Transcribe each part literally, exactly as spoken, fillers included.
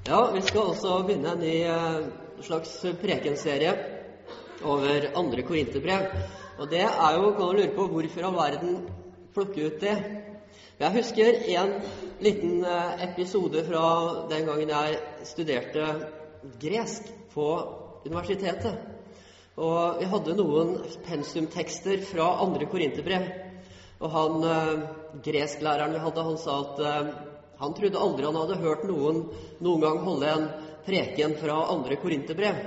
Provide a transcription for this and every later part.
Ja, vi skal også begynne en ny eh, slags prekenserie over andre korinterbrev. Og det er jo, kan du lure på, hvorfor all verden plukke ut det. Jeg husker en liten eh, episode fra den gangen jeg studerte gresk på universitetet. Og vi hadde noen pensumtekster fra andre korinterbrev. Og han, eh, gresklæreren vi hadde, han sa at eh, han trodde aldri han hadde hørt noen noen gang holde en preken fra andre korinterbrev.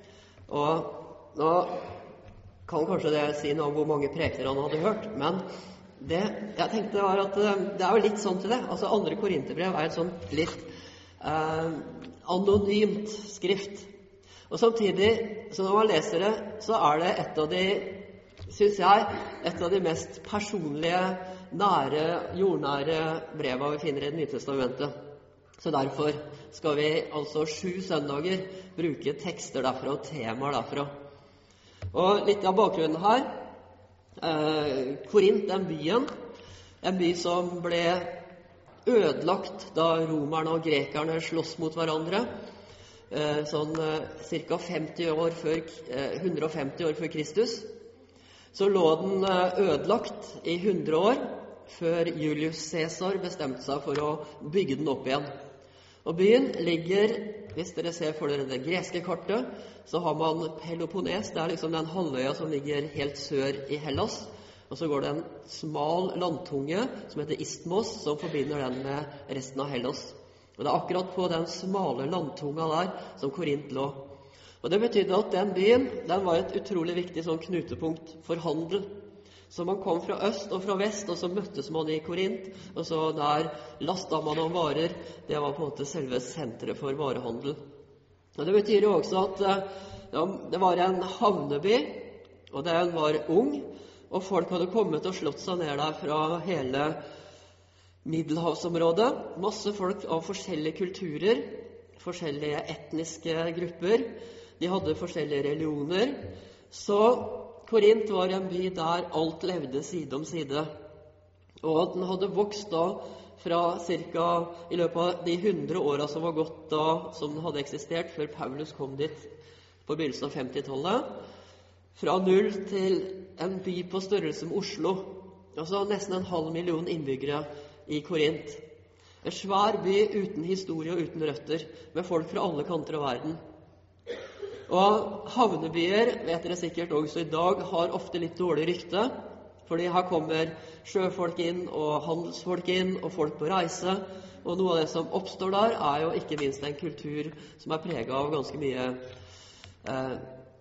Og nå kan kanskje det si noe om hvor mange prekener han hadde hørt, men det jeg tenkte var at det er jo litt sånn til det. Altså andre korinterbrev er et sånn litt eh, anonymt skrift. Og samtidig, så når man leser det, så er det et av de, synes jeg, et av de mest personlige, nære, jordnære breva vi finner i Det nye testamentet. Så derfor skal vi altså sju søndager bruke tekster derfra og temaer derfra. Og litt av bakgrunnen her, eh, Korint, den byen, en by som ble ødelagt da romerne og grekerne slåss mot hverandre, eh, sånn eh, cirka femti år før, eh, hundre og femti år før Kristus. Så lå den ødelagt i hundre år før Julius Caesar bestemte seg for å bygge den opp igjen. Og byen ligger, hvis dere ser for dere det greske kartet, så har man Peloponnes, det er liksom den halvøya som ligger helt sør i Hellas. Og så går det en smal landtunge som heter Isthmos, som forbinder den med resten av Hellas. Og det er akkurat på den smale landtunga der som Korint lå. Og det betydde at den byen, den var et utrolig viktig sånn knutepunkt for handel. Så man kom fra øst og fra vest, og så møttes man i Korint, og så der lastet man om varer. Det var på en måte selve senteret for varehandel. Og det betyr jo også at ja, det var en havneby, og den var ung, og folk hadde kommet og slått seg ned der fra hele Middelhavsområdet. Masse folk av forskjellige kulturer, forskjellige etniske grupper. De hadde forskjellige religioner. Så Korint var en by der alt levde side om side. Og den hadde vokst da fra cirka i løpet av de hundre årene som var gått da, som den hadde eksistert før Paulus kom dit på begynnelsen av femtitallet. Fra null til en by på størrelse med Oslo. Altså nesten en halv million innbyggere i Korint. En svær by uten historie og uten røtter, med folk fra alle kanter av verden. Og havnebyer, vet dere sikkert også i dag, har ofte litt dårlig rykte, fordi her kommer sjøfolk inn og handelsfolk inn og folk på reise, og noe av det som oppstår der er jo ikke minst en kultur som er preget av ganske mye eh,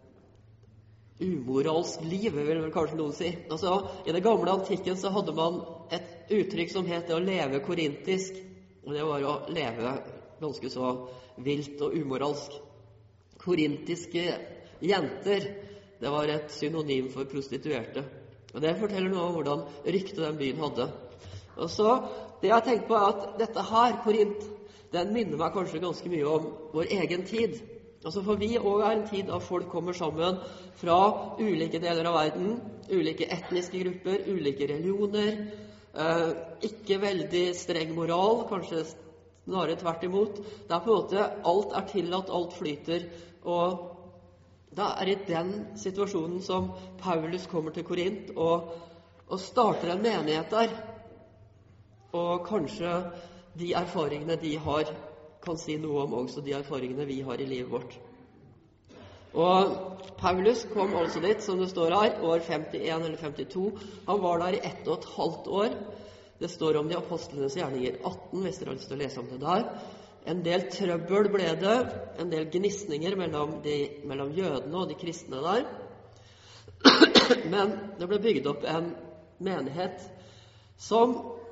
umoralsk liv, vil vel kanskje noen si. Altså, i det gamle antikken så hadde man et uttrykk som het å leve korintisk, og det var å leve ganske så vilt og umoralsk. Korintiske jenter, det var et synonym for prostituerte. Og det forteller noe om hvordan ryktet den byen hadde. Og så, det jeg tenker på er at dette her, Korint, den minner meg kanskje ganske mye om vår egen tid. Altså for vi også er en tid da folk kommer sammen fra ulike deler av verden, ulike etniske grupper, ulike religioner, eh, ikke veldig streng moral, kanskje snarere tvert imot. Det er på en måte, alt er tillatt, alt flyter, og det er i den situasjonen som Paulus kommer til Korint og, og starter en menighet der. Og kanskje de erfaringene de har, kan si noe om også de erfaringene vi har i livet vårt. Og Paulus kom altså dit, som det står her, år femtien eller femtito. Han var der i ett og et halvt år. Det står om de apostlenes gjerninger atten, hvis dere har lyst til å lese om det der. En del trøbbel ble det, en del gnisninger mellom, de, mellom jødene og de kristne der. Men det ble bygd opp en menighet som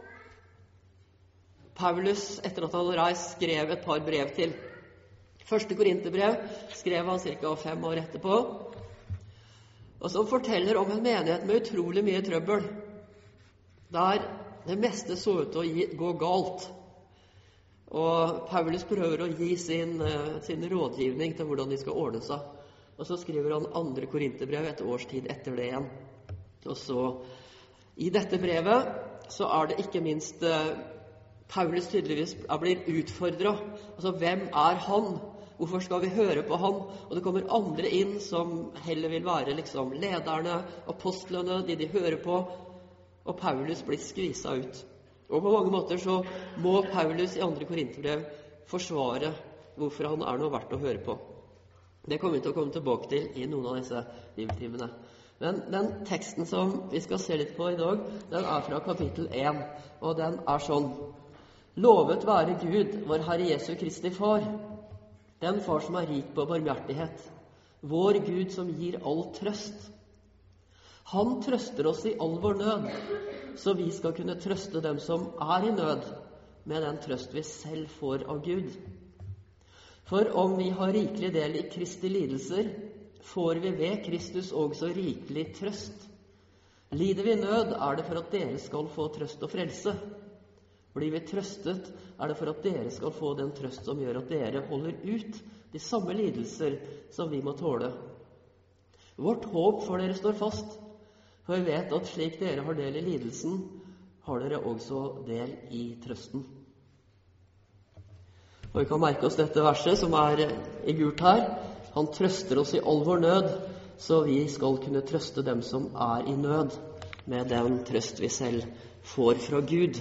Paulus, etter at han reist, skrev et par brev til. Første korinterbrev skrev han cirka fem år etterpå, og som forteller om en menighet med utrolig mye trøbbel, der det meste så ut til å gi, gå galt. Og Paulus prøver å gi sin, sin rådgivning til hvordan de skal ordne seg. Og så skriver han andre korinterbrev et års tid etter det igjen. Og så, i dette brevet, så er det ikke minst Paulus tydeligvis blir utfordret. Altså, hvem er han? Hvorfor skal vi høre på han? Og det kommer andre inn som heller vil være liksom lederne, apostlene, de de hører på. Og Paulus blir skviset ut. Og på mange måter så må Paulus i andre Korinterbrev forsvare hvorfor han er noe verdt å høre på. Det kommer vi til å komme tilbake til i noen av disse bibeltimene. Men den teksten som vi skal se litt på i dag, den er fra kapittel én, og den er sånn: Lovet være Gud, vår Herre Jesu Kristi Far, den Far som er rik på barmhjertighet, vår Gud som gir all trøst. Han trøster oss i all vår nød, så vi skal kunne trøste dem som er i nød, med den trøst vi selv får av Gud. For om vi har rikelig del i Kristi lidelser, får vi ved Kristus også rikelig trøst. Lider vi nød, er det for at dere skal få trøst og frelse. Blir vi trøstet, er det for at dere skal få den trøst som gjør at dere holder ut de samme lidelser som vi må tåle. Vårt håp for dere står fast, for vi vet at slik dere har del i lidelsen, har dere også del i trøsten. Og vi kan merke oss dette verset som er i gult her. Han trøster oss i all vår nød, så vi skal kunne trøste dem som er i nød, med den trøst vi selv får fra Gud.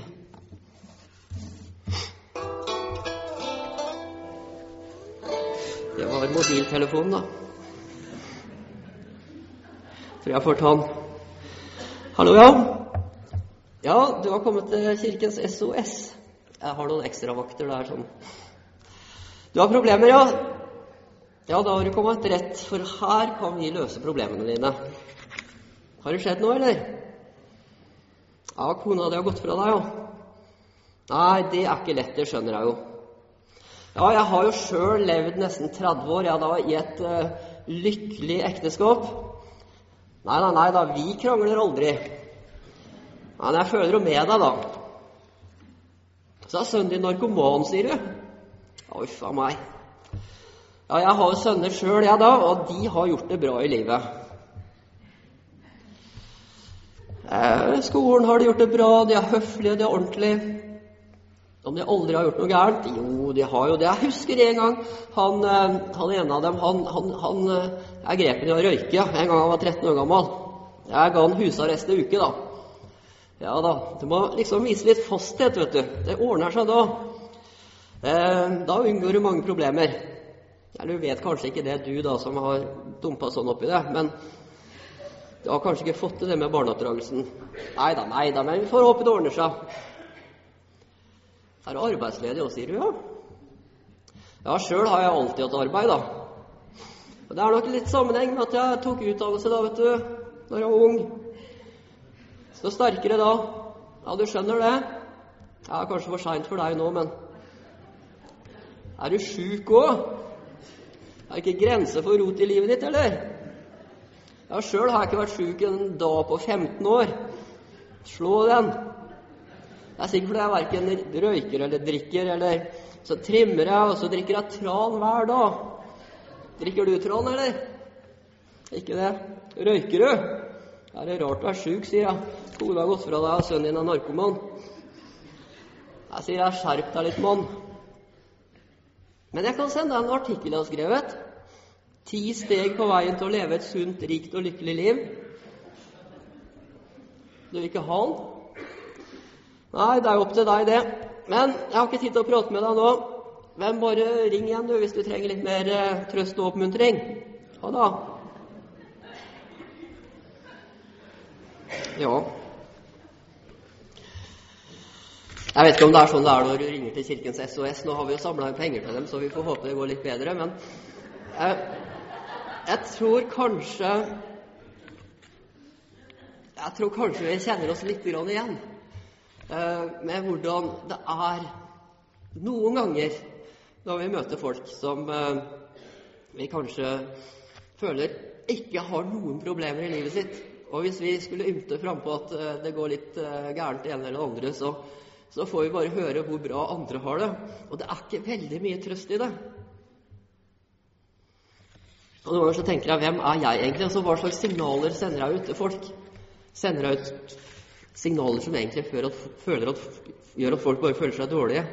Det var mobiltelefonen, da. Tror jeg får ta den. Hallo, ja. Ja, du har kommet til Kirkens S O S. Jeg har noen ekstra vakter der, sånn. Du har problemer, ja? Ja, da har du kommet rett, for her kan vi løse problemene dine. Har det skjedd noe, eller? Ja, kona di har gått fra deg, ja. Nei, det er ikke lett, det skjønner jeg jo. Ja, jeg har jo selv levd nesten tretti år, ja, da, i et uh, lykkelig ekteskap. Nei, nei, nei, da, vi krangler aldri. Nei, men jeg føler jo med deg, da. Så er sønnen din narkoman, sier du? Ja, uff av meg. Ja, jeg har jo sønner selv, ja da, og de har gjort det bra i livet. Eh, skolen har de gjort det bra, de er høflige, de er ordentlige. Om de aldri har gjort noe gærent? Jo, de har jo det. Jeg husker en gang, han, han ene av dem, han, han, han jeg grep han i å røyke, en gang han var tretten år gammel. Jeg ga han husarrest en uke, da. Ja da, du må liksom vise litt fasthet, vet du. Det ordner seg da. Eh, da unngår du mange problemer. Eller du vet kanskje ikke det, du da, som har dumpet sånn oppi det, men du har kanskje ikke fått til det med barneoppdragelsen. Neida, neida, men vi får håpe det ordner seg. Er du arbeidsledig også, sier du, ja? Ja, selv har jeg alltid hatt arbeid, da. Og det er nok litt sammenheng med at jeg tok utdannelse da, vet du, når jeg var ung. Så sterkere da. Ja, du skjønner det. Det er kanskje for sent for deg nå, men er du syk også? Er det ikke grenser for rot i livet ditt, eller? Ja, selv har jeg ikke vært syk en dag på femten år. Slå den. Det er sikkert fordi jeg hverken røyker eller drikker, eller så trimmer jeg, og så drikker jeg tran hver dag. Drikker du tran, eller? Ikke det. Røyker du? Er det rart du er syk, sier jeg. Kona har gått fra deg, og sønnen din er narkoman. Jeg sier jeg, skjerp deg litt, mann. Men jeg kan sende deg en artikkel jeg har skrevet. Ti steg på veien til å leve et sunt, rikt og lykkelig liv. Du vil ikke ha den? Nei, det er jo opp til deg det. Men jeg har ikke tid til å prate med deg nå. Hvem bare ring igjen du, hvis du trenger litt mer eh, trøst og oppmuntring. Ha da. Ja. Jeg vet ikke om det er sånn det er når du ringer til Kirkens S O S. Nå har vi jo samlet inn penger til dem, så vi får håpe det går litt bedre. Men jeg, jeg tror kanskje Jeg tror kanskje vi kjenner oss litt grann igjen. Med hvordan det er noen ganger når vi møter folk som vi kanskje føler ikke har noen problemer i livet sitt. Og hvis vi skulle ymte frem på at det går litt gærent det ene eller det andre, så, så får vi bare høre hvor bra andre har det. Og det er ikke veldig mye trøst i det. Og noen ganger så tenker jeg, hvem er jeg egentlig? Altså, hva slags signaler sender jeg ut til folk? Sender jeg ut signaler som egentlig føler at, føler at, gjør at folk bare føler seg dårlige.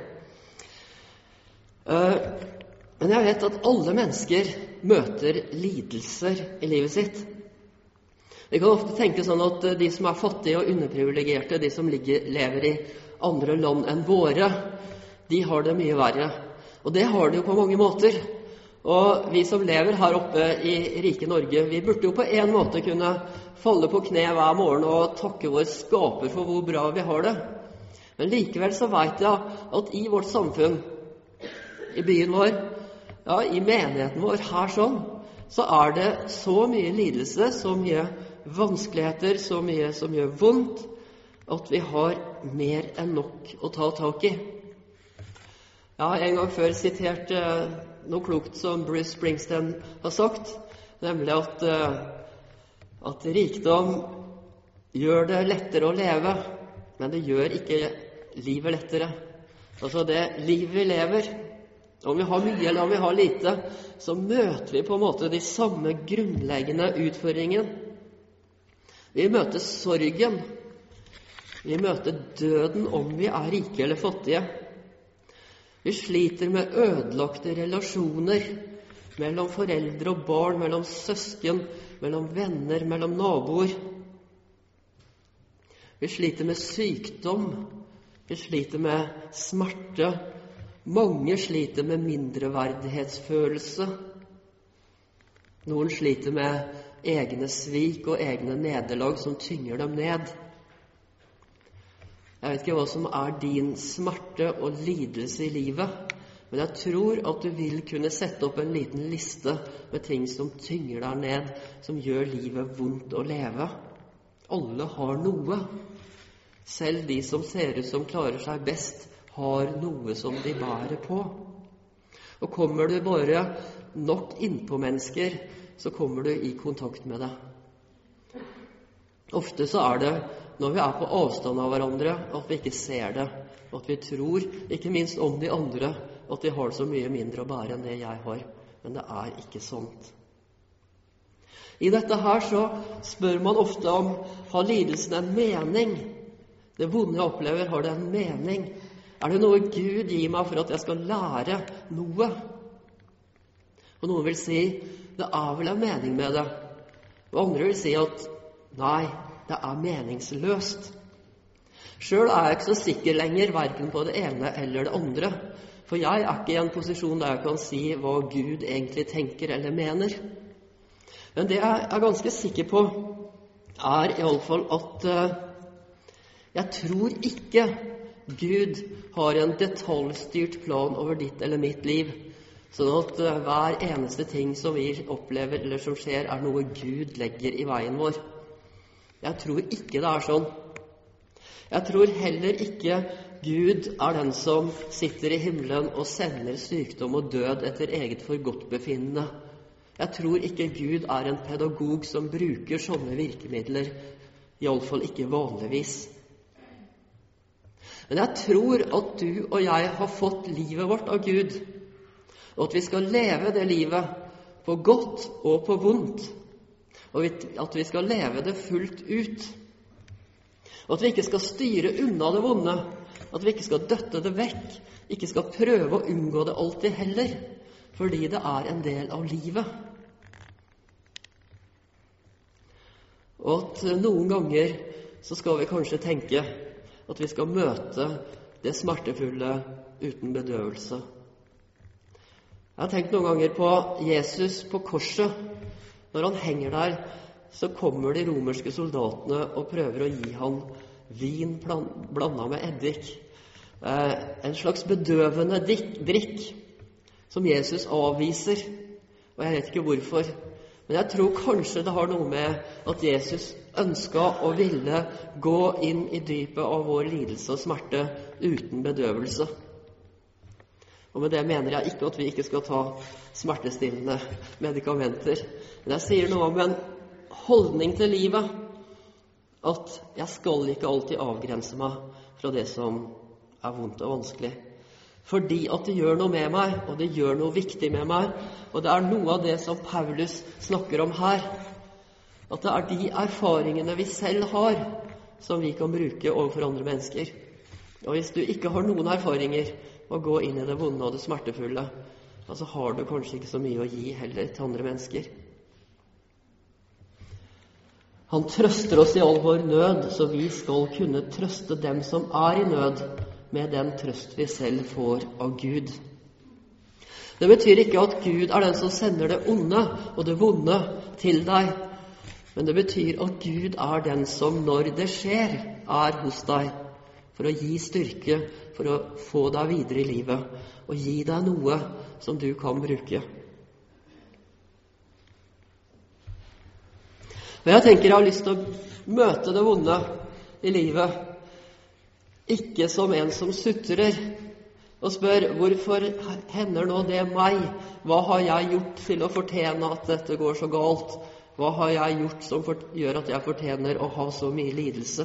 Men jeg vet at alle mennesker møter lidelser i livet sitt. Vi kan ofte tenke sånn at de som er fattige og underprivilegerte, de som ligger, lever i andre land enn våre, de har det mye verre. Og det har de jo på mange måter. Og vi som lever her oppe i rike Norge, vi burde jo på en måte kunne falle på kne hver morgen og takke vår skaper for hvor bra vi har det. Men likevel så vet jeg at i vårt samfunn, i byen vår, ja, i menigheten vår her sånn, så er det så mye lidelse, så mye vanskeligheter, så mye som gjør vondt, at vi har mer enn nok å ta tak i. Jeg har en gang før sitert eh, noe klokt som Bruce Springsteen har sagt, nemlig at, eh, at rikdom gjør det lettere å leve, men det gjør ikke livet lettere. Altså det livet vi lever, om vi har mye eller om vi har lite, så møter vi på en måte de samme grunnleggende utfordringene. Vi møter sorgen. Vi møter døden om vi er rike eller fattige. Vi sliter med ødelagte relasjoner mellom foreldre og barn, mellom søsken, mellom venner, mellom naboer. Vi sliter med sykdom. Vi sliter med smerte. Mange sliter med mindreverdighetsfølelse. Noen sliter med egne svik og egne nederlag som tynger dem ned. Jeg vet ikke hva som er din smerte og lidelse i livet, men jeg tror at du vil kunne sette opp en liten liste med ting som tynger deg ned, som gjør livet vondt å leve. Alle har noe. Selv de som ser ut som klarer seg best, har noe som de bærer på. Og kommer du bare nok innpå mennesker, så kommer du i kontakt med det. Ofte så er det når vi er på avstand av hverandre at vi ikke ser det, at vi tror, ikke minst om de andre, at de har så mye mindre å bære enn det jeg har. Men det er ikke sånt. I dette her så spør man ofte om, har lidelsen en mening? Det vonde jeg opplever, har det en mening? Er det noe Gud gir meg for at jeg skal lære noe? Og noen vil si, det er vel en mening med det. Og andre vil si at, nei, det er meningsløst. Selv er jeg ikke så sikker lenger, hverken på det ene eller det andre. For jeg er ikke i en posisjon der jeg kan si hva Gud egentlig tenker eller mener. Men det jeg er ganske sikker på, er i alle fall at uh, jeg tror ikke Gud har en detaljstyrt plan over ditt eller mitt liv, sånn at uh, hver eneste ting som vi opplever eller som skjer, er noe Gud legger i veien vår. Jeg tror ikke det er sånn. Jeg tror heller ikke Gud er den som sitter i himmelen og sender sykdom og død etter eget forgodtbefinnende. Jeg tror ikke Gud er en pedagog som bruker sånne virkemidler, i alle fall ikke vanligvis. Men jeg tror at du og jeg har fått livet vårt av Gud, og at vi skal leve det livet på godt og på vondt, og at vi skal leve det fullt ut. Og at vi ikke skal styre unna det vonde, at vi ikke skal døtte det vekk, ikke skal prøve å unngå det alltid heller, fordi det er en del av livet. Og at noen ganger så skal vi kanskje tenke at vi skal møte det smertefulle uten bedøvelse. Jeg har tenkt noen ganger på Jesus på korset. Når han henger der, så kommer de romerske soldatene og prøver å gi han vin blandet med eddik. Eh, en slags bedøvende drikk som Jesus avviser. Og jeg vet ikke hvorfor. Men jeg tror kanskje det har noe med at Jesus ønsket og ville gå inn i dypet av vår lidelse og smerte uten bedøvelse. Og med det mener jeg ikke at vi ikke skal ta smertestillende medikamenter. Men jeg sier noe om en holdning til livet, at jeg skal ikke alltid avgrense meg fra det som er vondt og vanskelig. Fordi at det gjør noe med meg, og det gjør noe viktig med meg. Og det er noe av det som Paulus snakker om her. At det er de erfaringene vi selv har, som vi kan bruke overfor andre mennesker. Og hvis du ikke har noen erfaringer med å gå inn i det vonde og det smertefulle, så har du kanskje ikke så mye å gi heller til andre mennesker. Han trøster oss i all vår nød, så vi skal kunne trøste dem som er i nød, med den trøst vi selv får av Gud. Det betyr ikke at Gud er den som sender det onde og det vonde til deg, men det betyr at Gud er den som, når det skjer, er hos deg, for å gi styrke, for å få deg videre i livet, og gi deg noe som du kan bruke. Og jeg tenker jeg har lyst til å møte det vonde i livet, ikke som en som sutrer og spør, hvorfor hender nå det meg? Hva har jeg gjort til å fortjene at dette går så galt? Hva har jeg gjort som gjør at jeg fortjener å ha så mye lidelse?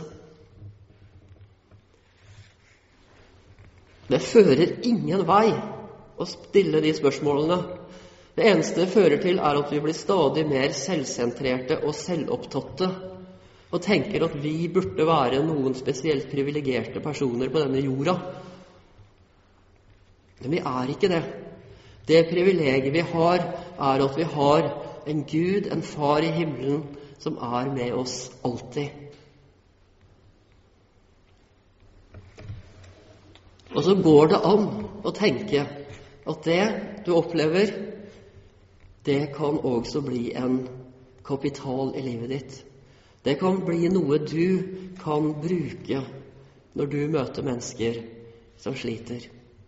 Det fører ingen vei å stille de spørsmålene. Det eneste det fører til er at vi blir stadig mer selvsentrerte og selvopptatte, og tenker at vi burde være noen spesielt privilegerte personer på denne jorda. Men vi er ikke det. Det privilegiet vi har, er at vi har en Gud, en far i himmelen, som er med oss alltid. Og så går det an å tenke at det du opplever, det kan også bli en kapital i livet ditt. Det kan bli noe du kan bruke når du møter mennesker som sliter.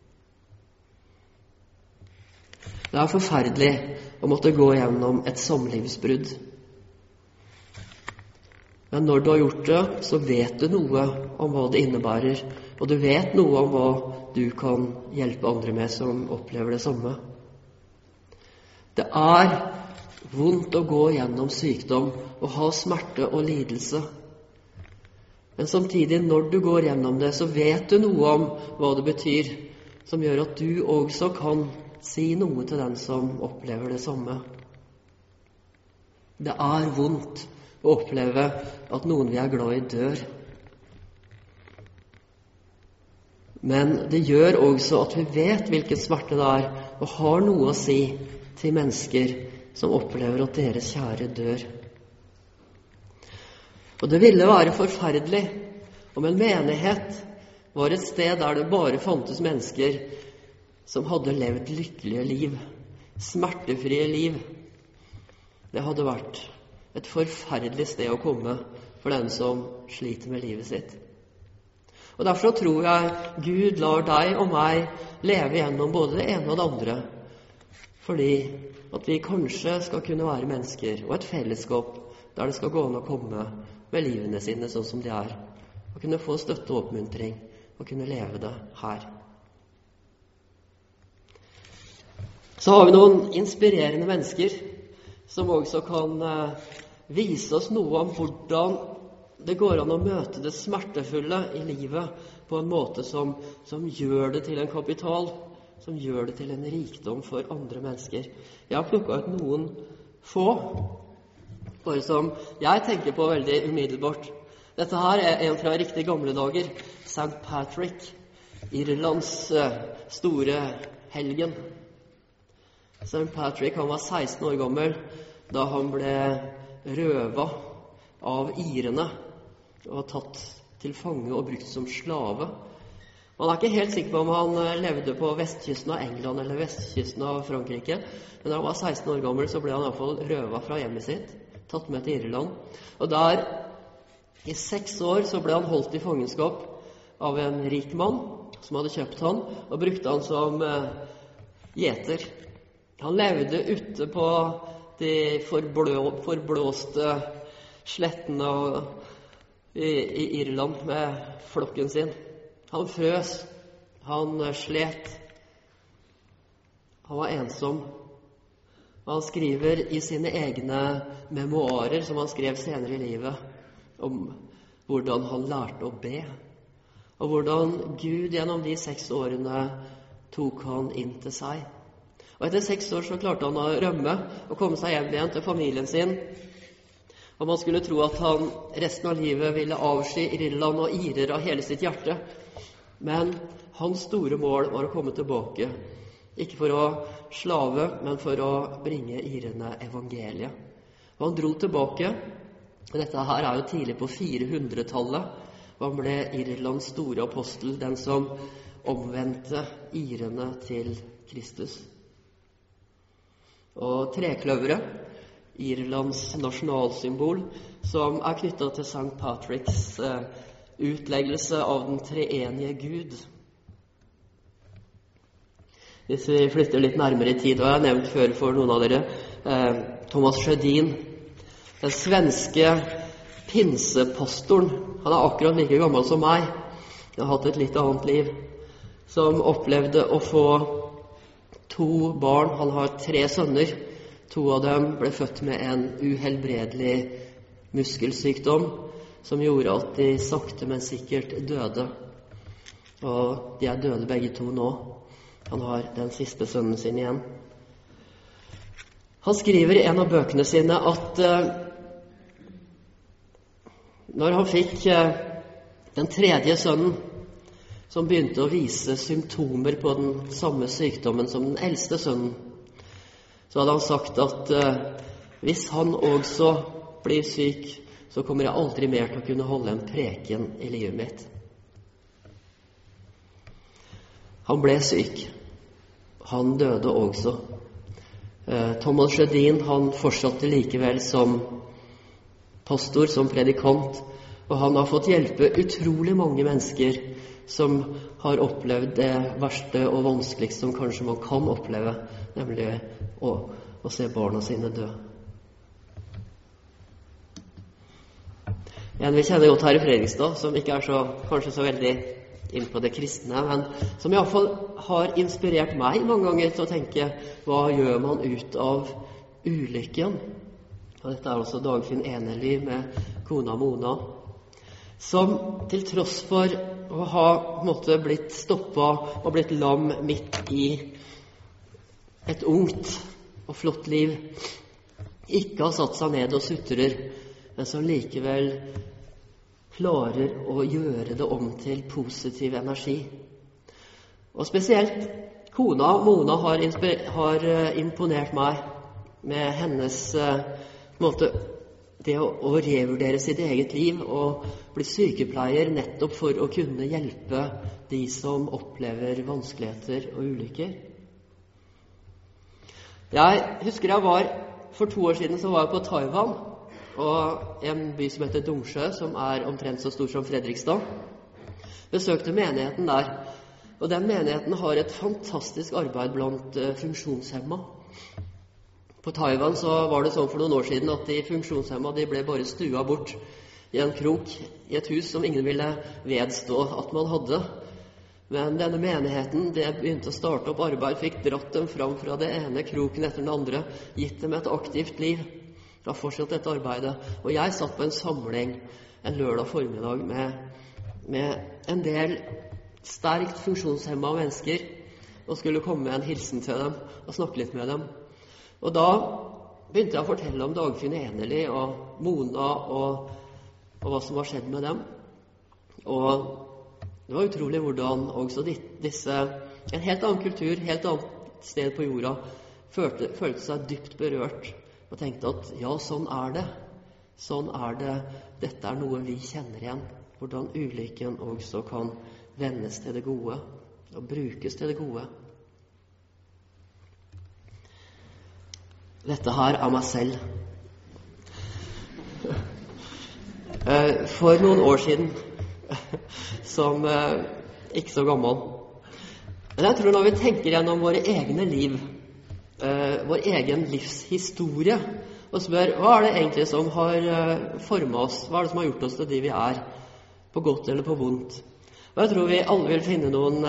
Det er forferdelig å måtte gå gjennom et samlivsbrudd. Men når du har gjort det, så vet du noe om hva det innebærer, og du vet noe om hva du kan hjelpe andre med som opplever det samme. Det er vondt å gå gjennom sykdom og ha smerte og lidelse. Men samtidig, når du går gjennom det, så vet du noe om hva det betyr, som gjør at du også kan si noe til den som opplever det samme. Det er vondt å oppleve at noen vi er glad i dør. Men det gjør også at vi vet hvilken smerte det er, og har noe å si til mennesker som opplever at deres kjære dør. Og det ville være forferdelig om en menighet var et sted der det bare fantes mennesker som hadde levd lykkelige liv, smertefrie liv. Det hadde vært et forferdelig sted å komme for den som sliter med livet sitt. Og derfor tror jeg Gud lar deg og meg leve gjennom både det ene og det andre, fordi at vi kanskje skal kunne være mennesker og et fellesskap der det skal gå an å komme med livene sine sånn som de er, og kunne få støtte og oppmuntring, og kunne leve det her. Så har vi noen inspirerende mennesker som også kan vise oss noe om hvordan det går an å møte det smertefulle i livet på en måte som, som gjør det til en kapital, som gjør det til en rikdom for andre mennesker. Jeg har plukket ut noen få, bare som jeg tenker på veldig umiddelbart. Dette her er en fra riktig gamle dager, Sankt Patrick, Irlands store helgen. Sankt Patrick, han var seksten år gammel da han ble røvet av irene og tatt til fange og brukt som slave. Man er ikke helt sikker på om han levde på vestkysten av England eller vestkysten av Frankrike, men da han var seksten år gammel så ble han i hvert fall røvet fra hjemmet sitt, tatt med til Irland. Og der, i seks år, så ble han holdt i fangenskap av en rik mann som hadde kjøpt han, og brukte han som eh, gjeter. Han levde ute på de forblå, forblåste slettene i, i Irland med flokken sin. Han frøs, han slet, han var ensom. Han skriver i sine egne memoarer, som han skrev senere i livet, om hvordan han lærte å be, og hvordan Gud gjennom de seks årene tok han inn til seg. Og etter seks år så klarte han å rømme og komme seg hjem igjen til familien sin. Og man skulle tro at han resten av livet ville avsky Irland og irer av hele sitt hjerte. Men hans store mål var å komme tilbake, ikke for å slave, men for å bringe irene evangeliet. Og han dro tilbake. Dette her er jo tidlig på firehundretallet, og han ble Irlands store apostel, den som omvendte irene til Kristus. Og trekløveret, Irlands nasjonalsymbol, som er knyttet til Sankt Patricks eh, utleggelse av den treenige Gud. Hvis vi flytter litt nærmere i tid, og jeg har nevnt før for noen av dere, eh, Thomas Sjödin, den svenske pinsepastoren, han er akkurat like gammel som meg, han har hatt et litt annet liv, som opplevde å få to barn. Han har tre sønner. To av dem ble født med en uhelbredelig muskelsykdom som gjorde at de sakte, men sikkert døde. Og de er døde begge to nå. Han har den siste sønnen sin igjen. Han skriver i en av bøkene sine at uh, når han fikk uh, den tredje sønnen, som begynte å vise symptomer på den samme sykdommen som den eldste sønnen, så hadde han sagt at uh, hvis han også blir syk, så kommer jeg aldri mer til å kunne holde en preken i livet mitt. Han ble syk. Han døde også. Uh, Thomas Sjödin, han fortsatte likevel som pastor, som predikant, og han har fått hjelpe utrolig mange mennesker som har opplevd det verste og vanskeligste som kanskje man kan oppleve, nemlig å, å se barna sine dø. En vi kjenner godt her i Fredrikstad, som ikke er så, kanskje så veldig inn på det kristne, men som i hvert fall har inspirert meg mange ganger til å tenke, hva gjør man ut av ulykken? Og dette er også Dagfinn Enerly med kona Mona, som til tross for å ha på en måte blitt stoppet og blitt lam midt i et ungt og flott liv, ikke har satt seg ned og sutrer, men som likevel klarer å gjøre det om til positiv energi. Og spesielt kona Mona har, har imponert meg med hennes måte, det å, å revurdere sitt eget liv og bli sykepleier nettopp for å kunne hjelpe de som opplever vanskeligheter og ulykker. Jeg husker jeg var, for to år siden så var jeg på Taiwan, og en by som heter Dongsjø, som er omtrent så stor som Fredrikstad. Besøkte menigheten der, og den menigheten har et fantastisk arbeid blant uh, funksjonshemma. På Taiwan så var det sånn for noen år siden at de funksjonshemma de ble bare stua bort i en krok i et hus som ingen ville vedstå at man hadde. Men denne menigheten det begynte å starte opp arbeid, fikk dratt dem fram fra det ene kroken etter den andre, gitt dem et aktivt liv. Det har fortsatt dette arbeidet. Og jeg satt på en samling en lørdag formiddag med, med en del sterkt funksjonshemma mennesker og skulle komme med en hilsen til dem og snakke litt med dem. Og da begynte jeg å fortelle om Dagfinn Enerly og Mona og, og hva som var skjedd med dem. Og det var utrolig hvordan også disse, en helt annen kultur, helt annet sted på jorda, følte, følte seg dypt berørt og tenkte at ja, sånn er det. Sånn er det. Dette er noe vi kjenner igjen. Hvordan ulykken også kan vendes til det gode og brukes til det gode. Dette her er meg selv. For noen år siden, som ikke så gammel. Men jeg tror når vi tenker gjennom våre egne liv, vår egen livshistorie, og spør hva er det egentlig som har formet oss, hva er det som har gjort oss til de vi er, på godt eller på vondt. Og jeg tror vi alle vil finne noen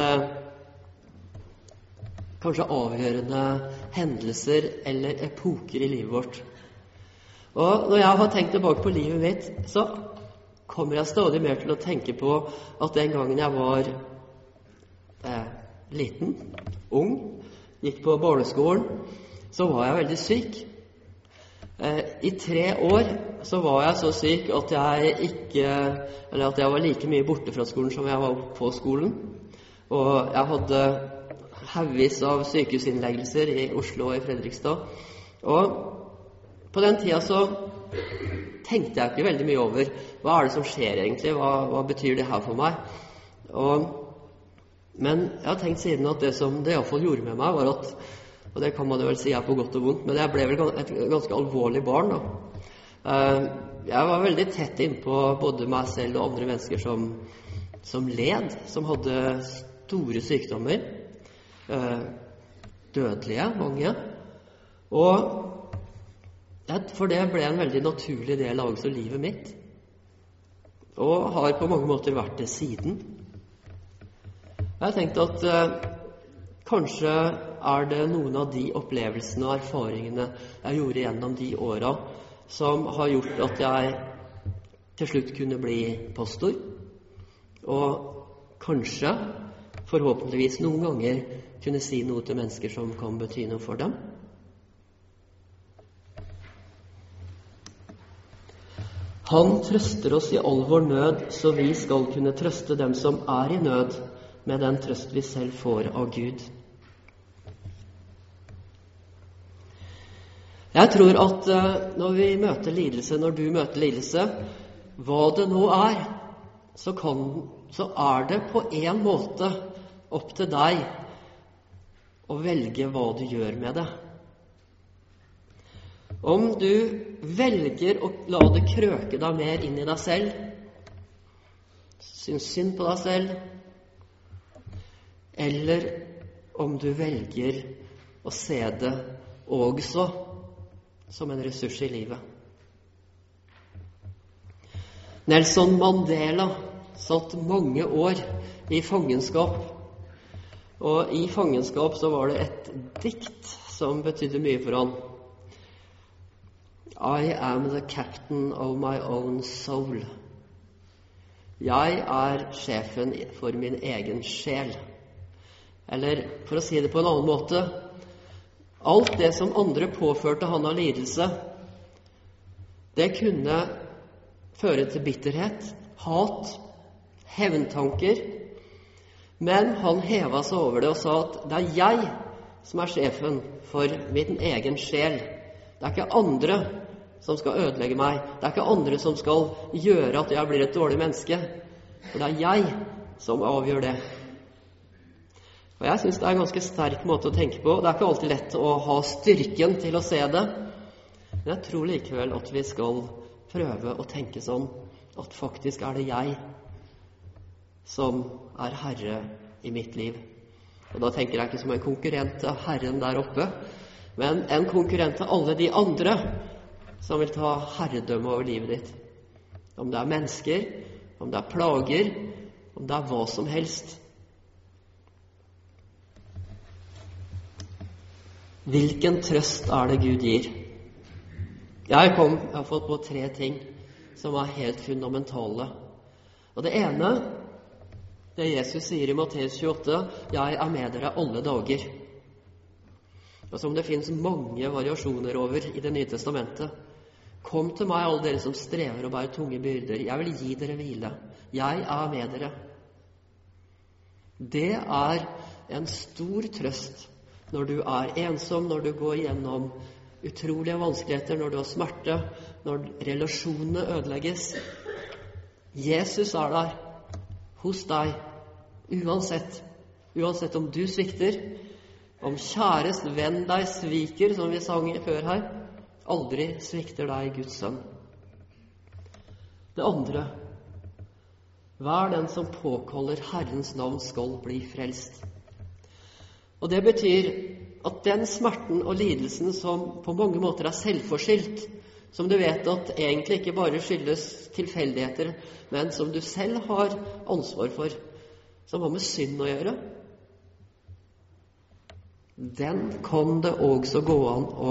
kanskje avgjørende hendelser eller epoker i livet vårt. Og når jeg har tenkt tilbake på livet mitt, så kommer jeg stadig mer til å tenke på at den gangen jeg var eh, liten, ung, gikk på barneskolen, så var jeg veldig syk. Eh, i tre år så var jeg så syk at jeg ikke, eller at jeg var like mye borte fra skolen som jeg var på skolen. Og jeg hadde haugvis av sykehusinnleggelser i Oslo og i Fredrikstad. Og på den tida så tenkte jeg ikke veldig mye over hva er det som skjer egentlig, hva, hva betyr det her for meg. Og, men jeg har tenkt siden at det som det i hvert fall gjorde med meg var at, og det kan man jo vel si er på godt og vondt, men jeg ble vel et ganske alvorlig barn da. Jeg var veldig tett innpå både meg selv og andre mennesker som, som led, som hadde store sykdommer, dødelige mange, og for det ble en veldig naturlig del av også livet mitt, og har på mange måter vært det siden. Jeg har tenkt at eh, kanskje er det noen av de opplevelsene og erfaringene jeg gjorde gjennom de åra som har gjort at jeg til slutt kunne bli pastor, og kanskje, forhåpentligvis noen ganger, kunne si noe til mennesker som kan bety noe for dem. Han trøster oss i all vår nød, så vi skal kunne trøste dem som er i nød, med den trøst vi selv får av Gud. Jeg tror at når vi møter lidelse, når du møter lidelse, hva det nå er, så, kan, så er det på en måte opp til deg å velge hva du gjør med det. Om du velger å la det krøke deg mer inn i deg selv, synes synd på deg selv, eller om du velger å se det også som en ressurs i livet. Nelson Mandela satt mange år i fangenskap, og i fangenskap så var det et dikt som betydde mye for han. I am the captain of my own soul. Jeg er sjefen for min egen sjel. Eller for å si det på en annen måte, alt det som andre påførte han av lidelse, det kunne føre til bitterhet, hat, hevntanker, men han heva seg over det og sa at det er jeg som er sjefen for min egen sjel. Det er ikke andre som skal ødelegge meg. Det er ikke andre som skal gjøre at jeg blir et dårlig menneske. Og det er jeg som avgjør det. Og jeg synes det er en ganske sterk måte å tenke på. Det er ikke alltid lett å ha styrken til å se det. Men jeg tror likevel at vi skal prøve å tenke sånn at faktisk er det jeg som er herre i mitt liv. Og da tenker jeg ikke som en konkurrent til herren der oppe, men en konkurrent til alle de andre som vil ta herredømme over livet ditt. Om det er mennesker, om det er plager, om det er hva som helst. Hvilken trøst er det Gud gir? Jeg, kom, jeg har fått på tre ting som er helt fundamentale. Og det ene, det Jesus sier i Matteus tjueåtte, jeg er med dere alle dager. Og som det finnes mange variasjoner over i Det nye testamentet. Kom til meg, alle dere som strever og bærer tunge byrder. Jeg vil gi dere hvile. Jeg er med dere. Det er en stor trøst når du er ensom, når du går gjennom utrolige vanskeligheter, når du har smerte, når relasjonene ødelegges. Jesus er der hos deg, uansett. Uansett om du svikter, om kjærest venn deg sviker, som vi sang før her, aldri svikter deg Guds sønn. Det andre, hver den som påkaller Herrens navn skal bli frelst. Og det betyr at den smerten og lidelsen som på mange måter er selvforskyldt, som du vet at egentlig ikke bare skyldes tilfeldigheter, men som du selv har ansvar for, som har med synd å gjøre, den kan det også gå an å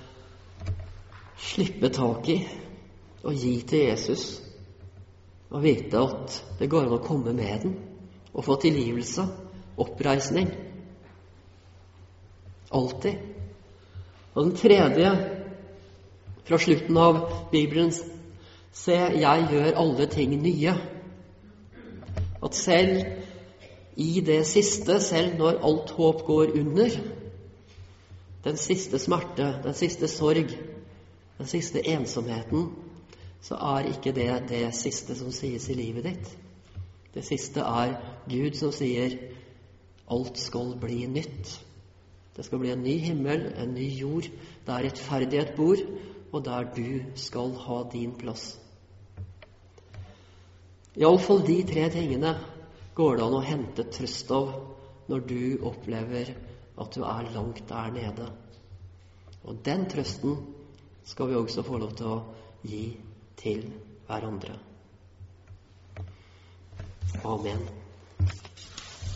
slippe tak i og gi til Jesus, og vite at det går an å komme med den og få tilgivelse, oppreisning. Alltid. Og den tredje, Fra slutten av Bibelen: se, jeg gjør alle ting nye. At selv i det siste, selv når alt håp går under, den siste smerte, den siste sorg, den siste ensomheten, så er ikke det det siste som sies i livet ditt. Det siste er Gud som sier alt skal bli nytt. Det skal bli en ny himmel, en ny jord, der rettferdighet bor, og der du skal ha din plass. I alle fall de tre tingene går det an å hente trøst av når du opplever at du er langt der nede. Og den trøsten skal vi også få lov til å gi til hverandre. Amen.